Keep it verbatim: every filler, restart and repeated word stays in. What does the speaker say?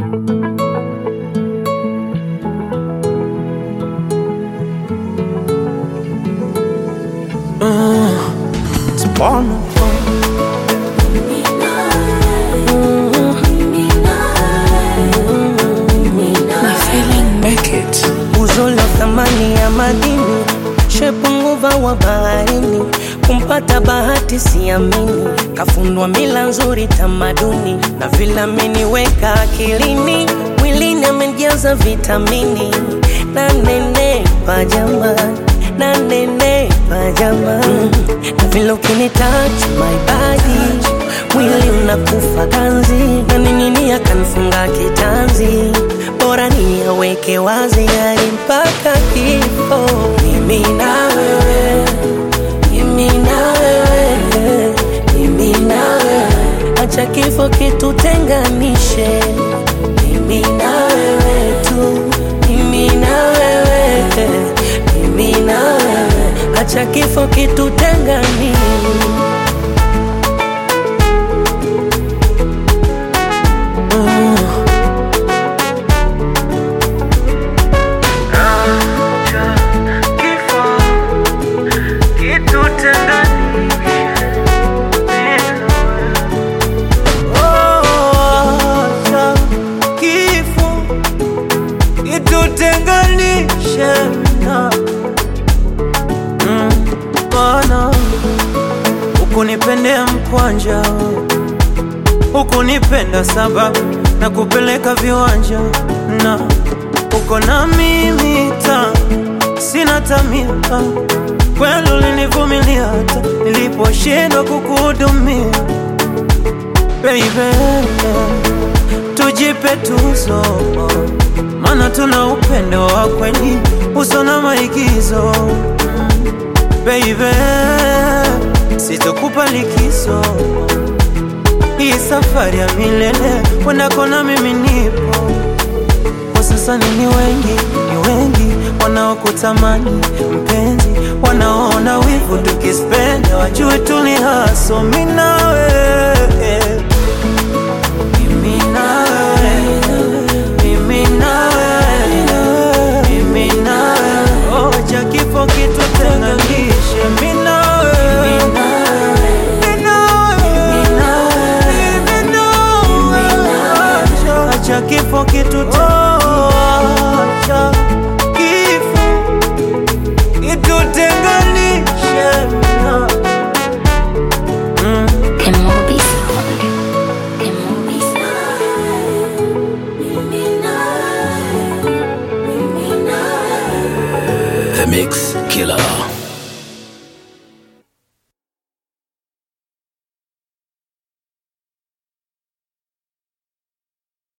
It's porno. Uzuri wa thamani ya madini, shepu nguva wa baharini, kumpata bahati siamini, kafundwa mila nzuri tamaduni, na vile ameniweka akilini, mwilini amejaza vitamini, na nenepa jamani, na nenepa jamani, na vile ukinitouch my body, mwili unakufa ganzi, na nini akanifunga kitanzi, bora niweke wazi hadi mpaka kifo. Mimi na wewe, mimi na wewe, mimi na wewe, acha kifo kitutenganishe. Mimi na wewe tu, mimi na wewe, mimi na wewe, acha kifo kitutenganishe. Ukunipendea mkwanja, ukunipenda sababu na kupeleka viwanja, na uko na mimi ta sina tamia, kweli ulinivumilia hata niliposhindwa kukuhudumia. Baby, tujipe tuzo, maana tuna upendo wa kweli uso na maigizo. Baby, sitokupa likizo, hii safari ya milele wendako na mimi nipo. Kwa sasa ni wengi, ni wengi wanaokutamani mpenzi, wanaona wivu tukispenda, wajue tuli haso. Mimi na wewe, mimi na wewe, mimi na wewe, mimi na wewe, acha kifo kitutenganishe. Mimi na wewe, acha kifo kitutenganishe, kifo kitutenganishe. Mm. The Mix Killer.